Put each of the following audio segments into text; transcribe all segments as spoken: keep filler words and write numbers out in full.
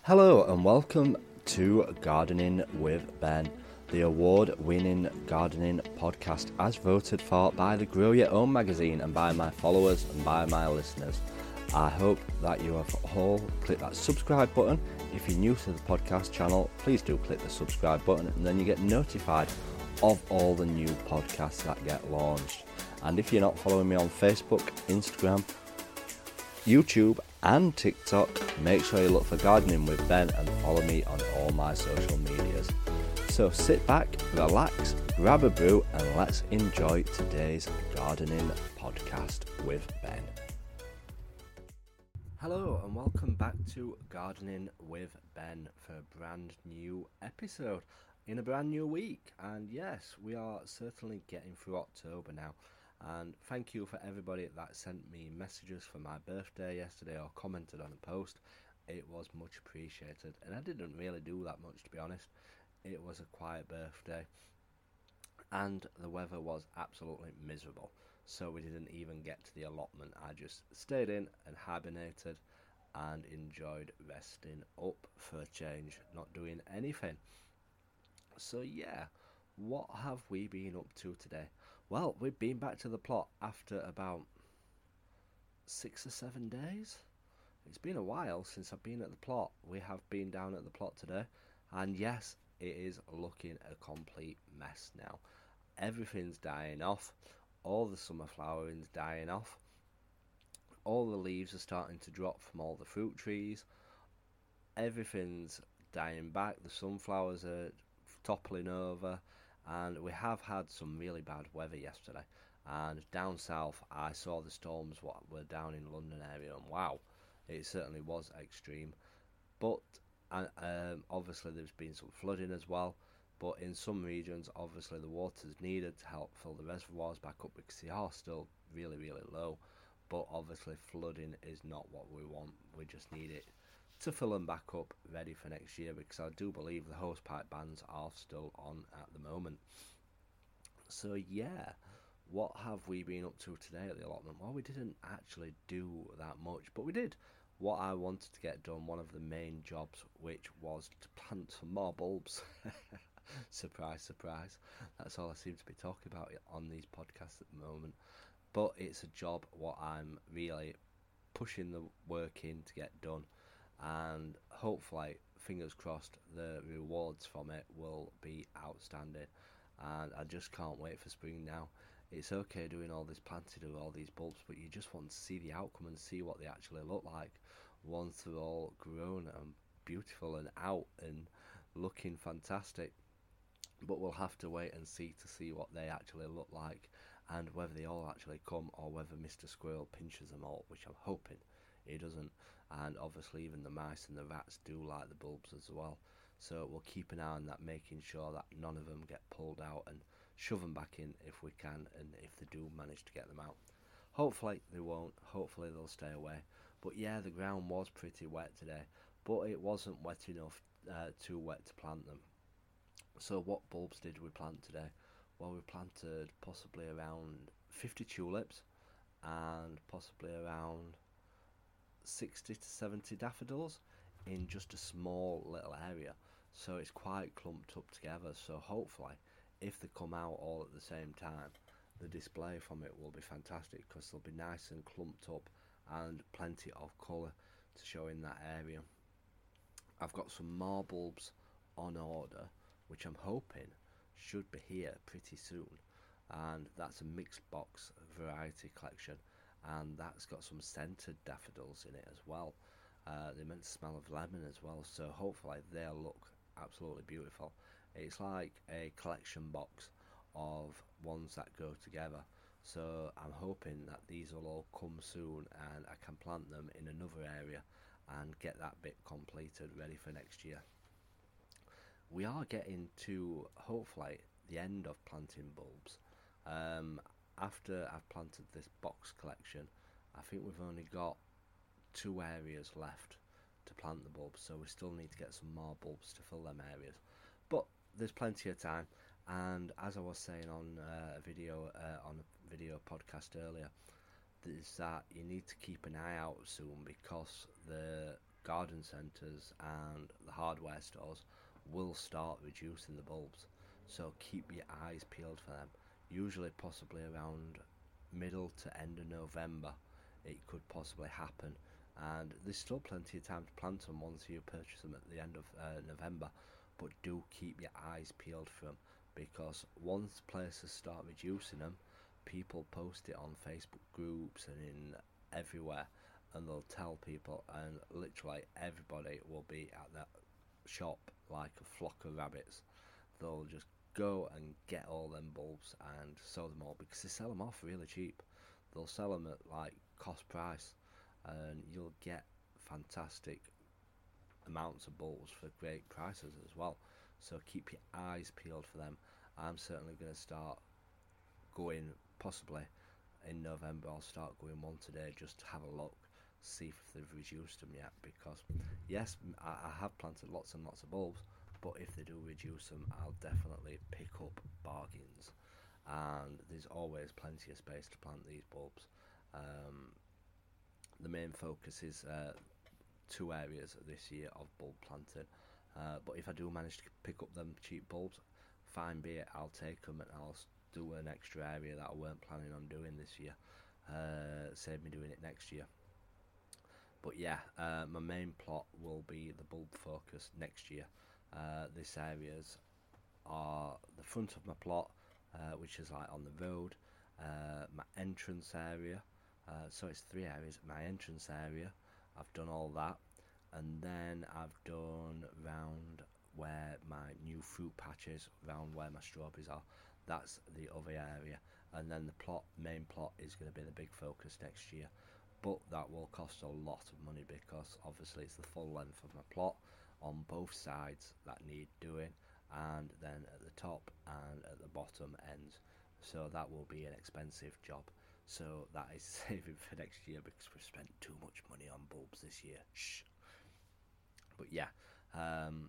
Hello and welcome to Gardening with Ben, the award-winning gardening podcast as voted for by the Grow Your Own magazine and by my followers and by my listeners. I hope that you have all clicked that subscribe button. If you're new to the podcast channel, please do click the subscribe button and then you get notified of all the new podcasts that get launched. And if you're not following me on Facebook, Instagram, YouTube and TikTok, make sure you look for Gardening with Ben and follow me on all my social medias. So sit back, relax, grab a brew and let's enjoy today's gardening podcast with Ben. Hello and welcome back to Gardening with Ben for a brand new episode in a brand new week. And yes, we are certainly getting through October now. And thank you for everybody that sent me messages for my birthday yesterday or commented on a post. It was much appreciated, and I didn't really do that much, to be honest. It was a quiet birthday and the weather was absolutely miserable, so we didn't even get to the allotment. I just stayed in and hibernated and enjoyed resting up for a change, not doing anything. So yeah, what have we been up to today? Well, we've been back to the plot after about six or seven days. It's been a while since I've been at the plot. We have been down at the plot today, and yes, it is looking a complete mess now. Everything's dying off. All the summer flowering's dying off. All the leaves are starting to drop from all the fruit trees. Everything's dying back. The sunflowers are toppling over. And we have had some really bad weather yesterday. And down south, I saw the storms what were down in London area, and wow, it certainly was extreme. But and, um, obviously there's been some flooding as well. But in some regions, obviously the water's needed to help fill the reservoirs back up because they are still really, really low. But obviously flooding is not what we want. We just need it to fill them back up ready for next year, because I do believe the hosepipe bans are still on at the moment. So yeah, what have we been up to today at the allotment? Well, we didn't actually do that much, but we did what I wanted to get done, one of the main jobs, which was to plant some more bulbs. Surprise, surprise. That's all I seem to be talking about on these podcasts at the moment. But it's a job what I'm really pushing the work in to get done. And hopefully, fingers crossed, the rewards from it will be outstanding. And I just can't wait for spring now. It's okay doing all this planting of all these bulbs, but you just want to see the outcome and see what they actually look like once they're all grown and beautiful and out and looking fantastic. But we'll have to wait and see to see what they actually look like and whether they all actually come or whether Mister Squirrel pinches them all, which I'm hoping he doesn't. And obviously even the mice and the rats do like the bulbs as well, so we'll keep an eye on that, making sure that none of them get pulled out and shove them back in if we can, and if they do manage to get them out. Hopefully they won't, hopefully they'll stay away. But yeah, the ground was pretty wet today, but it wasn't wet enough, uh, too wet to plant them. So what bulbs did we plant today? Well, we planted possibly around fifty tulips and possibly around sixty to seventy daffodils in just a small little area, so it's quite clumped up together. So hopefully if they come out all at the same time, the display from it will be fantastic, because they'll be nice and clumped up and plenty of colour to show in that area. I've got some more bulbs on order which I'm hoping should be here pretty soon, and that's a mixed box variety collection, and that's got some scented daffodils in it as well. Uh, they meant to smell of lemon as well, so hopefully they'll look absolutely beautiful. It's like a collection box of ones that go together, so I'm hoping that these will all come soon and I can plant them in another area and get that bit completed ready for next year. We are getting to hopefully the end of planting bulbs. Um, after I've planted this box collection, I think we've only got two areas left to plant the bulbs, so we still need to get some more bulbs to fill them areas. But there's plenty of time, and as I was saying on uh, a video uh, on a video podcast earlier, is that you need to keep an eye out soon, because the garden centres and the hardware stores will start reducing the bulbs. So keep your eyes peeled for them. Usually, possibly around middle to end of November, it could possibly happen. And there's still plenty of time to plant them once you purchase them at the end of uh, November. But do keep your eyes peeled for them, because once places start reducing them, people post it on Facebook groups and in everywhere, and they'll tell people, and literally everybody will be at that shop like a flock of rabbits. They'll just go and get all them bulbs and sell them all, because they sell them off really cheap. They'll sell them at like cost price, and you'll get fantastic amounts of bulbs for great prices as well. So keep your eyes peeled for them. I'm certainly going to start going, possibly in November I'll start going one today just to have a look, see if they've reduced them yet, because yes, I, I have planted lots and lots of bulbs, but if they do reduce them, I'll definitely pick up bargains. And there's always plenty of space to plant these bulbs. Um, the main focus is uh, two areas this year of bulb planting, uh, but if I do manage to pick up them cheap bulbs, fine be it, I'll take them and I'll do an extra area that I weren't planning on doing this year, uh, save me doing it next year. But yeah, uh, my main plot will be the bulb focus next year. Uh, this areas are the front of my plot, uh, which is like on the road, uh, my entrance area, uh, so it's three areas. My entrance area, I've done all that, and then I've done round where my new fruit patches, round where my strawberries are. That's the other area, and then the plot main plot is going to be the big focus next year, but that will cost a lot of money, because obviously it's the full length of my plot on both sides that need doing, and then at the top and at the bottom ends, so that will be an expensive job. So that is saving for next year, because we've spent too much money on bulbs this year. Shh. But yeah, um,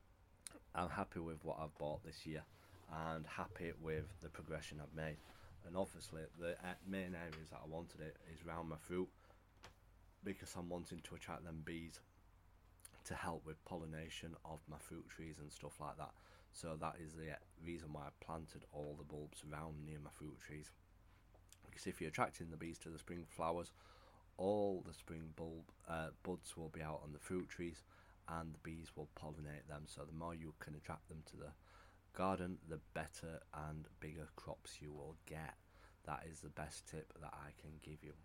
I'm happy with what I've bought this year, and happy with the progression I've made. And obviously the main areas that I wanted it is around my fruit, because I'm wanting to attract them bees to help with pollination of my fruit trees and stuff like that. So that is the reason why I planted all the bulbs around near my fruit trees, because if you're attracting the bees to the spring flowers, all the spring bulb uh, buds will be out on the fruit trees, and the bees will pollinate them. So the more you can attract them to the garden, the better and bigger crops you will get. That is the best tip that I can give you.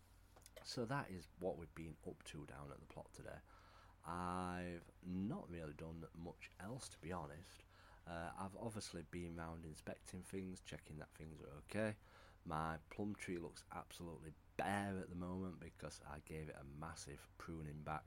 So that is what we've been up to down at the plot today. I've not really done much else, to be honest. Uh, I've obviously been round inspecting things, checking that things are okay. My plum tree looks absolutely bare at the moment, because I gave it a massive pruning back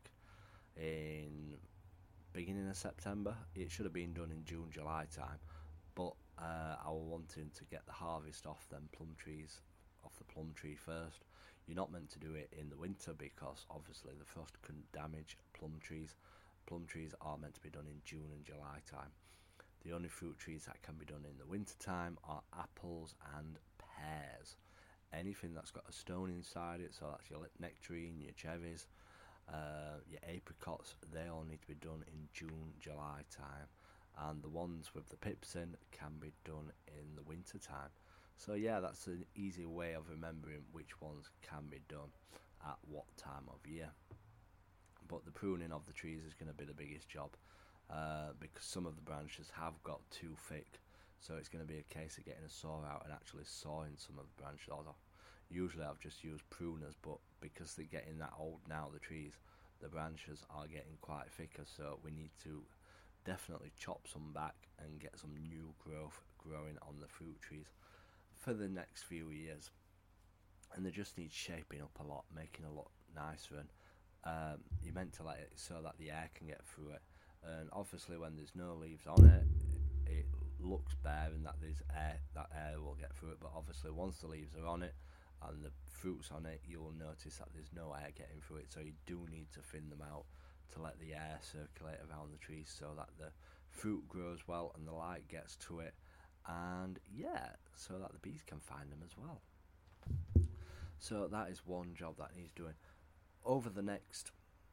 in beginning of September. It should have been done in June, July time, but uh, I was wanting to get the harvest off them plum trees, off the plum tree first. You're not meant to do it in the winter, because obviously the frost can damage plum trees. Plum trees are meant to be done in June and July time. The only fruit trees that can be done in the winter time are apples and pears. Anything that's got a stone inside it, so that's your nectarine, your cherries, uh, your apricots, they all need to be done in June, July time. And the ones with the pips in can be done in the winter time. So yeah, that's an easy way of remembering which ones can be done at what time of year. But the pruning of the trees is going to be the biggest job, uh, because some of the branches have got too thick. So it's going to be a case of getting a saw out and actually sawing some of the branches off. Usually I've just used pruners, but because they're getting that old now, the trees, the branches are getting quite thicker, so we need to definitely chop some back and get some new growth growing on the fruit trees for the next few years. And they just need shaping up a lot, making it look nicer, and um, you're meant to let it so that the air can get through it. And obviously when there's no leaves on it, it looks bare, and that there's air, that air will get through it. But obviously once the leaves are on it and the fruits on it, you'll notice that there's no air getting through it, so you do need to thin them out to let the air circulate around the trees, so that the fruit grows well and the light gets to it, and yeah, so that the bees can find them as well. So that is one job that needs doing. Over the next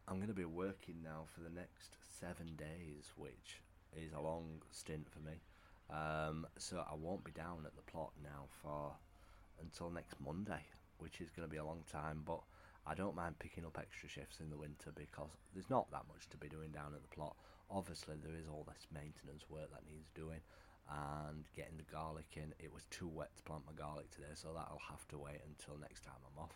I'm going to be working now for the next seven days, which is a long stint for me. Um, so I won't be down at the plot now for until next Monday, which is going to be a long time, but I don't mind picking up extra shifts in the winter because there's not that much to be doing down at the plot. Obviously there is all this maintenance work that needs doing and getting the garlic in. It was too wet to plant my garlic today, so that'll have to wait until next time I'm off.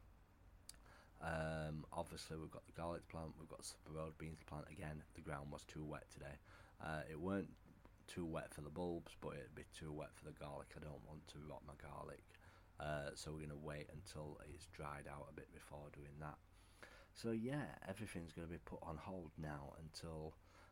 Um, obviously we've got the garlic plant, we've got the road beans plant again. The ground was too wet today. Uh, it weren't too wet for the bulbs, but it'd be too wet for the garlic. I don't want to rot my garlic. Uh, so we're going to wait until it's dried out a bit before doing that. So yeah, everything's going to be put on hold now until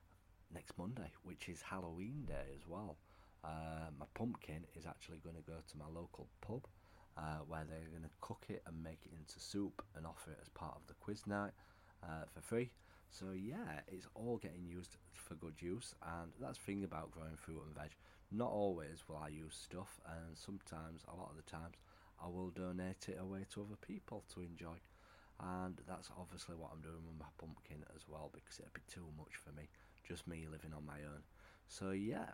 next Monday, which is Halloween Day as well. Uh, my pumpkin is actually going to go to my local pub, uh, where they're going to cook it and make it into soup and offer it as part of the quiz night uh, for free. So yeah, it's all getting used for good use, and that's the thing about growing fruit and veg. Not always will I use stuff, and sometimes, a lot of the times, I will donate it away to other people to enjoy. And that's obviously what I'm doing with my pumpkin as well, because it'd be too much for me, just me living on my own. So yeah,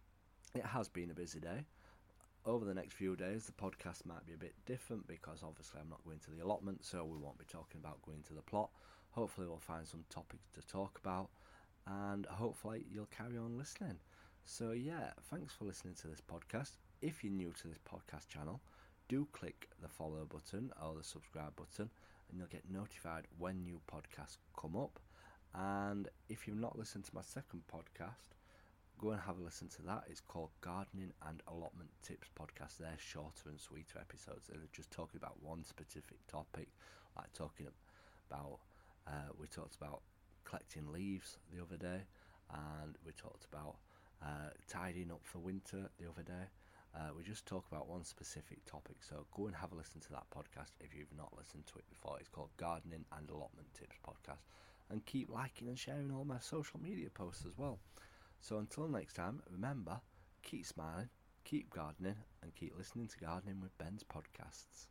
it has been a busy day. Over the next few days the podcast might be a bit different, because obviously I'm not going to the allotment, so we won't be talking about going to the plot. Hopefully we'll find some topics to talk about, and hopefully you'll carry on listening. So yeah, thanks for listening to this podcast. If you're new to this podcast channel, do click the follow button or the subscribe button, and you'll get notified when new podcasts come up. And if you've not listened to my second podcast, go and have a listen to that. It's called Gardening and Allotment Tips Podcast. They're shorter and sweeter episodes. They're just talking about one specific topic, like talking about, uh, we talked about collecting leaves the other day, and we talked about uh, tidying up for winter the other day. Uh, we just talk about one specific topic, so go and have a listen to that podcast if you've not listened to it before. It's called Gardening and Allotment Tips Podcast. And keep liking and sharing all my social media posts as well. So until next time, remember, keep smiling, keep gardening, and keep listening to Gardening with Ben's podcasts.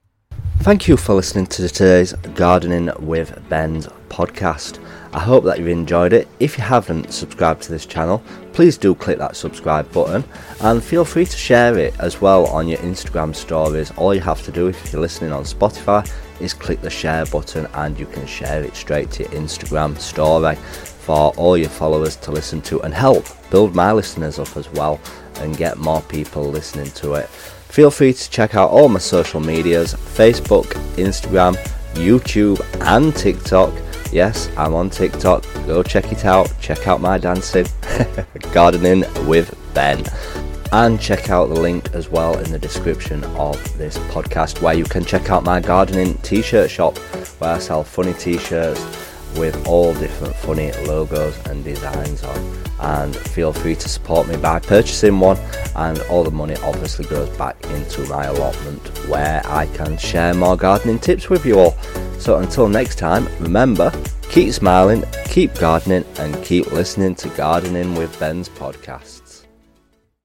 Thank you for listening to today's Gardening with Ben's podcast. I hope that you've enjoyed it. If you haven't subscribed to this channel, please do click that subscribe button, and feel free to share it as well on your Instagram stories. All you have to do if you're listening on Spotify is click the share button, and you can share it straight to your Instagram story for all your followers to listen to, and help build my listeners up as well and get more people listening to it. Feel free to check out all my social medias: Facebook, Instagram, YouTube and TikTok. Yes, I'm on TikTok. Go check it out. Check out my dancing. Gardening with Ben. And check out the link as well in the description of this podcast, where you can check out my gardening t-shirt shop, where I sell funny t-shirts with all different funny logos and designs on. And feel free to support me by purchasing one, and all the money obviously goes back into my allotment, where I can share more gardening tips with you all. So until next time, remember, keep smiling, keep gardening, and keep listening to Gardening with Ben's podcast.